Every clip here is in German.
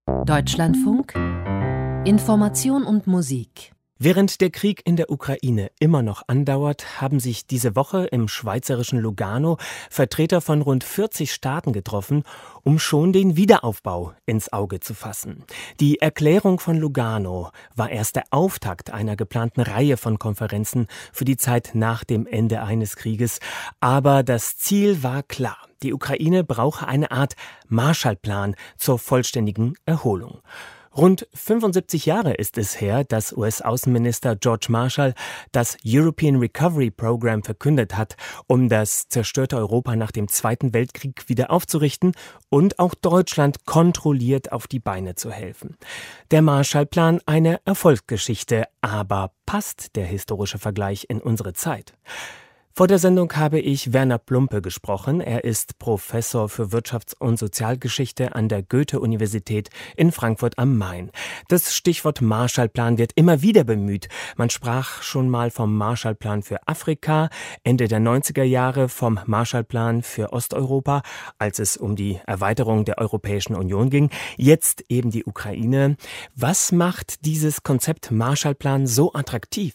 Deutschlandfunk Information und Musik. Während der Krieg in der Ukraine immer noch andauert, haben sich diese Woche im schweizerischen Lugano Vertreter von rund 40 Staaten getroffen, um schon den Wiederaufbau ins Auge zu fassen. Die Erklärung von Lugano war erst der Auftakt einer geplanten Reihe von Konferenzen für die Zeit nach dem Ende eines Krieges. Aber das Ziel war klar. Die Ukraine brauche eine Art Marshallplan zur vollständigen Erholung. Rund 75 Jahre ist es her, dass US-Außenminister George Marshall das European Recovery Program verkündet hat, um das zerstörte Europa nach dem Zweiten Weltkrieg wieder aufzurichten und auch Deutschland kontrolliert auf die Beine zu helfen. Der Marshallplan eine Erfolgsgeschichte, aber passt der historische Vergleich in unsere Zeit? Vor der Sendung habe ich Werner Plumpe gesprochen. Er ist Professor für Wirtschafts- und Sozialgeschichte an der Goethe-Universität in Frankfurt am Main. Das Stichwort Marshallplan wird immer wieder bemüht. Man sprach schon mal vom Marshallplan für Afrika, Ende der 90er Jahre vom Marshallplan für Osteuropa, als es um die Erweiterung der Europäischen Union ging. Jetzt eben die Ukraine. Was macht dieses Konzept Marshallplan so attraktiv?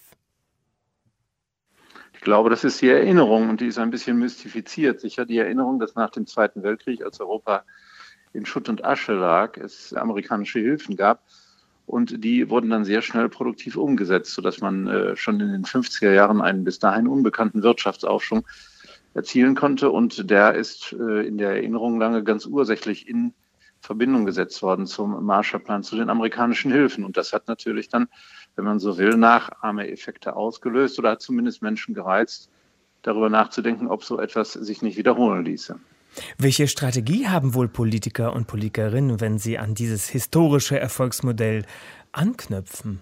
Ich glaube, das ist die Erinnerung und die ist ein bisschen mystifiziert. Sicher die Erinnerung, dass nach dem Zweiten Weltkrieg, als Europa in Schutt und Asche lag, es amerikanische Hilfen gab und die wurden dann sehr schnell produktiv umgesetzt, sodass man schon in den 50er Jahren einen bis dahin unbekannten Wirtschaftsaufschwung erzielen konnte und der ist in der Erinnerung lange ganz ursächlich in Verbindung gesetzt worden zum Marshallplan, zu den amerikanischen Hilfen. Und das hat natürlich dann, wenn man so will, Nachahmeeffekte ausgelöst oder hat zumindest Menschen gereizt, darüber nachzudenken, ob so etwas sich nicht wiederholen ließe. Welche Strategie haben wohl Politiker und Politikerinnen, wenn sie an dieses historische Erfolgsmodell anknüpfen?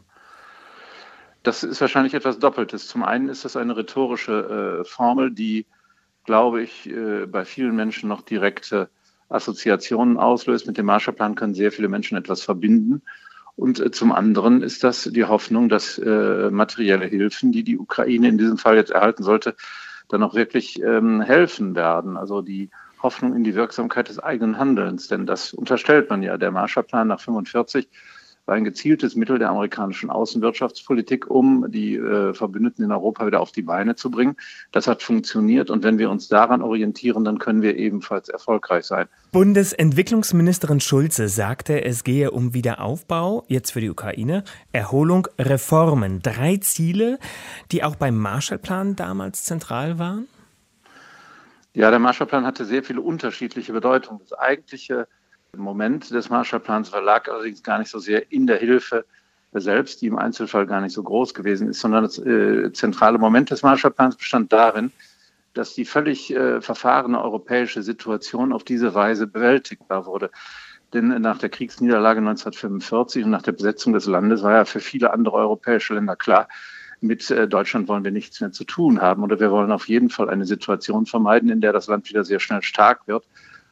Das ist wahrscheinlich etwas Doppeltes. Zum einen ist das eine rhetorische Formel, die, glaube ich, bei vielen Menschen noch direkte Assoziationen auslöst. Mit dem Marshallplan können sehr viele Menschen etwas verbinden. Und zum anderen ist das die Hoffnung, dass materielle Hilfen, die die Ukraine in diesem Fall jetzt erhalten sollte, dann auch wirklich helfen werden. Also die Hoffnung in die Wirksamkeit des eigenen Handelns. Denn das unterstellt man ja. Der Marshallplan nach 1945 war ein gezieltes Mittel der amerikanischen Außenwirtschaftspolitik, um die Verbündeten in Europa wieder auf die Beine zu bringen. Das hat funktioniert und wenn wir uns daran orientieren, dann können wir ebenfalls erfolgreich sein. Bundesentwicklungsministerin Schulze sagte, es gehe um Wiederaufbau, jetzt für die Ukraine, Erholung, Reformen. 3 Ziele, die auch beim Marshallplan damals zentral waren? Ja, der Marshallplan hatte sehr viele unterschiedliche Bedeutungen. Das eigentliche Moment des Marshallplans lag allerdings gar nicht so sehr in der Hilfe selbst, die im Einzelfall gar nicht so groß gewesen ist, sondern das zentrale Moment des Marshallplans bestand darin, dass die völlig verfahrene europäische Situation auf diese Weise bewältigbar wurde. Denn nach der Kriegsniederlage 1945 und nach der Besetzung des Landes war ja für viele andere europäische Länder klar, mit Deutschland wollen wir nichts mehr zu tun haben oder wir wollen auf jeden Fall eine Situation vermeiden, in der das Land wieder sehr schnell stark wird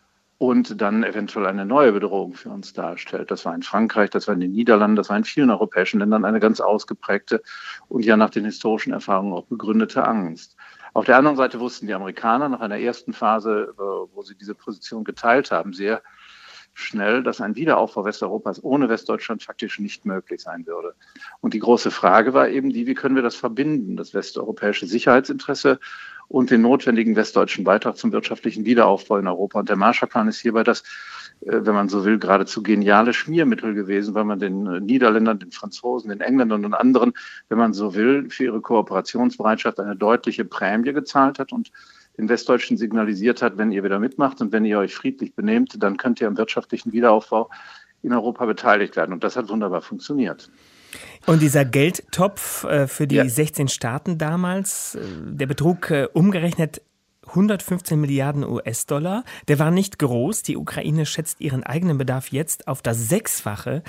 und dann eventuell eine neue Bedrohung für uns darstellt. Das war in Frankreich, das war in den Niederlanden, das war in vielen europäischen Ländern eine ganz ausgeprägte und ja nach den historischen Erfahrungen auch begründete Angst. Auf der anderen Seite wussten die Amerikaner nach einer ersten Phase, wo sie diese Position geteilt haben, sehr schnell, dass ein Wiederaufbau Westeuropas ohne Westdeutschland faktisch nicht möglich sein würde. Und die große Frage war eben die, wie können wir das verbinden, das westeuropäische Sicherheitsinteresse und den notwendigen westdeutschen Beitrag zum wirtschaftlichen Wiederaufbau in Europa. Und der Marshallplan ist hierbei das, wenn man so will, geradezu geniale Schmiermittel gewesen, weil man den Niederländern, den Franzosen, den Engländern und anderen, wenn man so will, für ihre Kooperationsbereitschaft eine deutliche Prämie gezahlt hat und den Westdeutschen signalisiert hat, wenn ihr wieder mitmacht und wenn ihr euch friedlich benehmt, dann könnt ihr am wirtschaftlichen Wiederaufbau in Europa beteiligt werden. Und das hat wunderbar funktioniert. Und dieser Geldtopf für die 16 Staaten damals, der betrug umgerechnet 115 Milliarden US-Dollar. Der war nicht groß. Die Ukraine schätzt ihren eigenen Bedarf jetzt auf das 6-fache.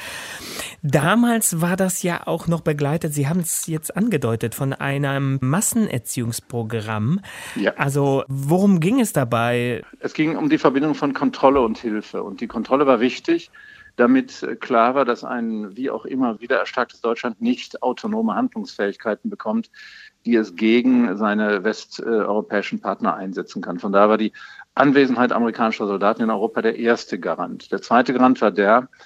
Damals war das ja auch noch begleitet, Sie haben es jetzt angedeutet, von einem Massenerziehungsprogramm. Ja. Also worum ging es dabei? Es ging um die Verbindung von Kontrolle und Hilfe. Und die Kontrolle war wichtig, damit klar war, dass ein wie auch immer wieder erstarktes Deutschland nicht autonome Handlungsfähigkeiten bekommt, die es gegen seine westeuropäischen Partner einsetzen kann. Von daher war die Anwesenheit amerikanischer Soldaten in Europa der erste Garant. Der zweite Garant war der,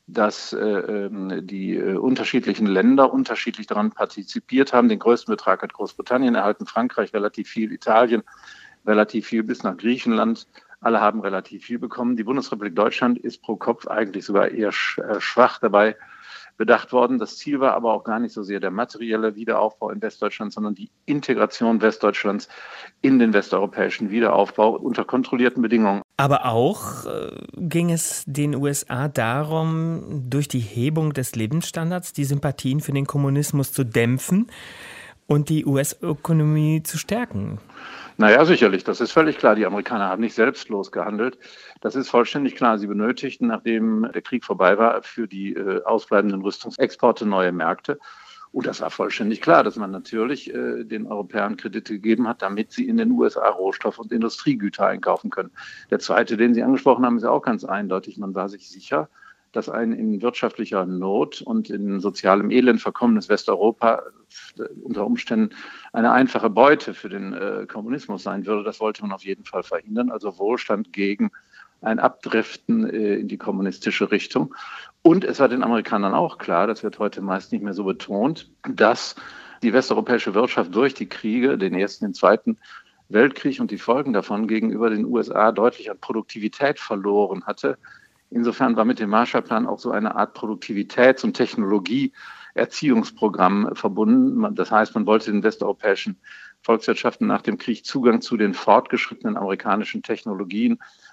dass die unterschiedlichen Länder unterschiedlich daran partizipiert haben. Den größten Betrag hat Großbritannien erhalten, Frankreich relativ viel, Italien relativ viel bis nach Griechenland. Alle haben relativ viel bekommen. Die Bundesrepublik Deutschland ist pro Kopf eigentlich sogar eher schwach dabei bedacht worden. Das Ziel war aber auch gar nicht so sehr der materielle Wiederaufbau in Westdeutschland, sondern die Integration Westdeutschlands in den westeuropäischen Wiederaufbau unter kontrollierten Bedingungen. Aber auch ging es den USA darum, durch die Hebung des Lebensstandards die Sympathien für den Kommunismus zu dämpfen und die US-Ökonomie zu stärken. Naja, sicherlich, das ist völlig klar. Die Amerikaner haben nicht selbstlos gehandelt. Das ist vollständig klar. Sie benötigten, nachdem der Krieg vorbei war, für die ausbleibenden Rüstungsexporte neue Märkte. Und das war vollständig klar, dass man natürlich den Europäern Kredite gegeben hat, damit sie in den USA Rohstoff- und Industriegüter einkaufen können. Der zweite, den Sie angesprochen haben, ist ja auch ganz eindeutig. Man war sich sicher, dass ein in wirtschaftlicher Not und in sozialem Elend verkommenes Westeuropa unter Umständen eine einfache Beute für den Kommunismus sein würde. Das wollte man auf jeden Fall verhindern. Also Wohlstand gegen ein Abdriften in die kommunistische Richtung. Und es war den Amerikanern auch klar, das wird heute meist nicht mehr so betont, dass die westeuropäische Wirtschaft durch die Kriege, den Ersten, den Zweiten Weltkrieg und die Folgen davon gegenüber den USA deutlich an Produktivität verloren hatte. Insofern war mit dem Marshallplan auch so eine Art Produktivitäts- und Technologieerziehungsprogramm verbunden. Das heißt, man wollte den westeuropäischen Volkswirtschaften nach dem Krieg Zugang zu den fortgeschrittenen amerikanischen Technologien,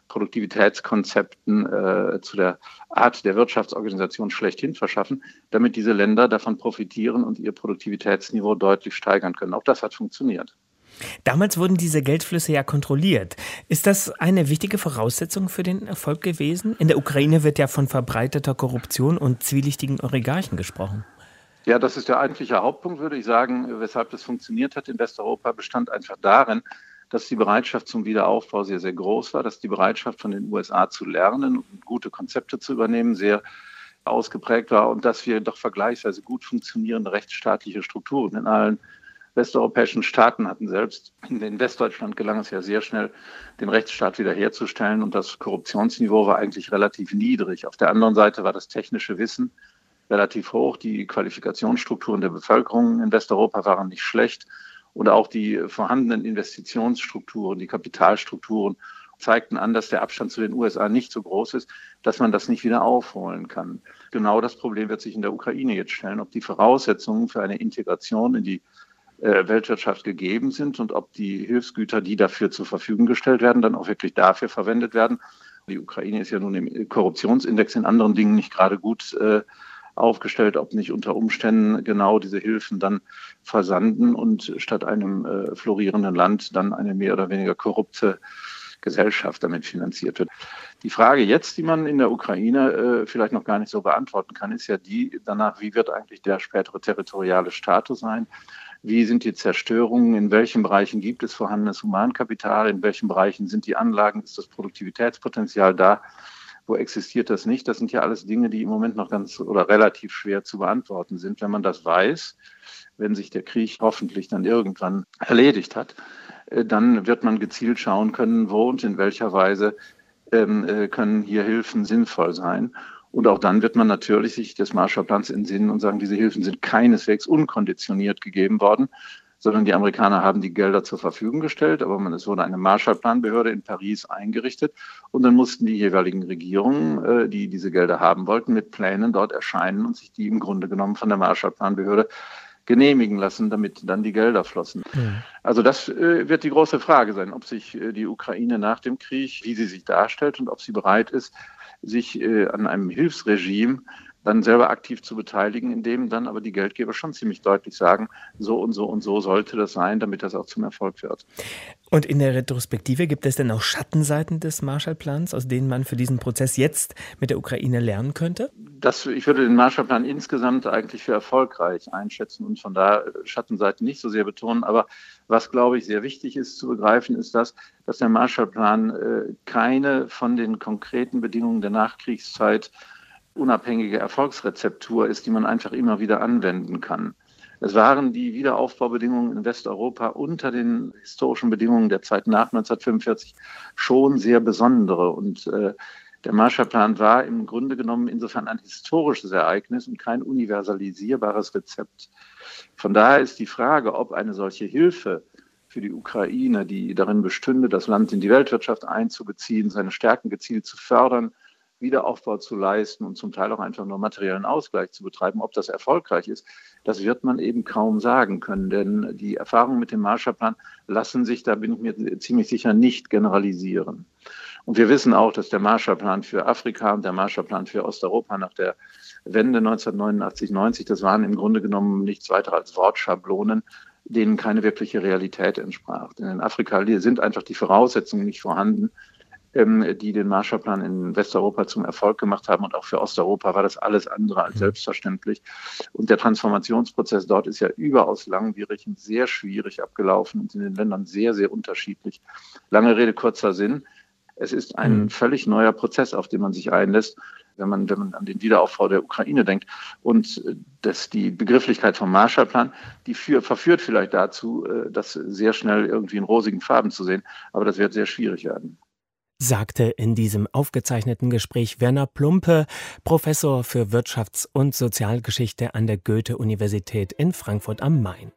Produktivitätskonzepten, zu der Art der Wirtschaftsorganisation schlechthin verschaffen, damit diese Länder davon profitieren und ihr Produktivitätsniveau deutlich steigern können. Auch das hat funktioniert. Damals wurden diese Geldflüsse ja kontrolliert. Ist das eine wichtige Voraussetzung für den Erfolg gewesen? In der Ukraine wird ja von verbreiteter Korruption und zwielichtigen Oligarchen gesprochen. Ja, das ist der eigentliche Hauptpunkt, würde ich sagen, weshalb das funktioniert hat in Westeuropa, bestand einfach darin, dass die Bereitschaft zum Wiederaufbau sehr, sehr groß war, dass die Bereitschaft von den USA zu lernen und gute Konzepte zu übernehmen sehr ausgeprägt war und dass wir doch vergleichsweise gut funktionierende rechtsstaatliche Strukturen in allen westeuropäischen Staaten hatten. Selbst in Westdeutschland gelang es ja sehr schnell, den Rechtsstaat wiederherzustellen und das Korruptionsniveau war eigentlich relativ niedrig. Auf der anderen Seite war das technische Wissen relativ hoch. Die Qualifikationsstrukturen der Bevölkerung in Westeuropa waren nicht schlecht und auch die vorhandenen Investitionsstrukturen, die Kapitalstrukturen zeigten an, dass der Abstand zu den USA nicht so groß ist, dass man das nicht wieder aufholen kann. Genau das Problem wird sich in der Ukraine jetzt stellen, ob die Voraussetzungen für eine Integration in die Weltwirtschaft gegeben sind und ob die Hilfsgüter, die dafür zur Verfügung gestellt werden, dann auch wirklich dafür verwendet werden. Die Ukraine ist ja nun im Korruptionsindex in anderen Dingen nicht gerade gut aufgestellt, ob nicht unter Umständen genau diese Hilfen dann versanden und statt einem florierenden Land dann eine mehr oder weniger korrupte Gesellschaft damit finanziert wird. Die Frage jetzt, die man in der Ukraine vielleicht noch gar nicht so beantworten kann, ist ja die danach, wie wird eigentlich der spätere territoriale Status sein? Wie sind die Zerstörungen? In welchen Bereichen gibt es vorhandenes Humankapital? In welchen Bereichen sind die Anlagen? Ist das Produktivitätspotenzial da? Wo existiert das nicht? Das sind ja alles Dinge, die im Moment noch ganz oder relativ schwer zu beantworten sind. Wenn man das weiß, wenn sich der Krieg hoffentlich dann irgendwann erledigt hat, dann wird man gezielt schauen können, wo und in welcher Weise können hier Hilfen sinnvoll sein. Und auch dann wird man natürlich sich des Marshallplans entsinnen und sagen, diese Hilfen sind keineswegs unkonditioniert gegeben worden, sondern die Amerikaner haben die Gelder zur Verfügung gestellt, aber es wurde eine Marshallplanbehörde in Paris eingerichtet und dann mussten die jeweiligen Regierungen, die diese Gelder haben wollten, mit Plänen dort erscheinen und sich die im Grunde genommen von der Marshallplanbehörde genehmigen lassen, damit dann die Gelder flossen. Ja. Also das wird die große Frage sein, ob sich die Ukraine nach dem Krieg, wie sie sich darstellt und ob sie bereit ist, sich an einem Hilfsregime dann selber aktiv zu beteiligen, indem dann aber die Geldgeber schon ziemlich deutlich sagen, so und so und so sollte das sein, damit das auch zum Erfolg wird. Und in der Retrospektive gibt es denn auch Schattenseiten des Marshallplans, aus denen man für diesen Prozess jetzt mit der Ukraine lernen könnte? Ich würde den Marshallplan insgesamt eigentlich für erfolgreich einschätzen und von da Schattenseiten nicht so sehr betonen. Aber was, glaube ich, sehr wichtig ist zu begreifen, ist dass der Marshallplan keine von den konkreten Bedingungen der Nachkriegszeit unabhängige Erfolgsrezeptur ist, die man einfach immer wieder anwenden kann. Es waren die Wiederaufbaubedingungen in Westeuropa unter den historischen Bedingungen der Zeit nach 1945 schon sehr besondere. Und Der Marshallplan war im Grunde genommen insofern ein historisches Ereignis und kein universalisierbares Rezept. Von daher ist die Frage, ob eine solche Hilfe für die Ukraine, die darin bestünde, das Land in die Weltwirtschaft einzubeziehen, seine Stärken gezielt zu fördern, Wiederaufbau zu leisten und zum Teil auch einfach nur materiellen Ausgleich zu betreiben, ob das erfolgreich ist, das wird man eben kaum sagen können. Denn die Erfahrungen mit dem Marshallplan lassen sich, da bin ich mir ziemlich sicher, nicht generalisieren. Und wir wissen auch, dass der Marshallplan für Afrika und der Marshallplan für Osteuropa nach der Wende 1989/90, das waren im Grunde genommen nichts weiter als Wortschablonen, denen keine wirkliche Realität entsprach. Denn in Afrika sind einfach die Voraussetzungen nicht vorhanden, die den Marshallplan in Westeuropa zum Erfolg gemacht haben. Und auch für Osteuropa war das alles andere als selbstverständlich. Und der Transformationsprozess dort ist ja überaus langwierig und sehr schwierig abgelaufen und in den Ländern sehr, sehr unterschiedlich. Lange Rede, kurzer Sinn. Es ist ein völlig neuer Prozess, auf den man sich einlässt, wenn man an den Wiederaufbau der Ukraine denkt. Und die Begrifflichkeit vom Marshallplan, die verführt vielleicht dazu, das sehr schnell irgendwie in rosigen Farben zu sehen. Aber das wird sehr schwierig werden. Sagte in diesem aufgezeichneten Gespräch Werner Plumpe, Professor für Wirtschafts- und Sozialgeschichte an der Goethe-Universität in Frankfurt am Main.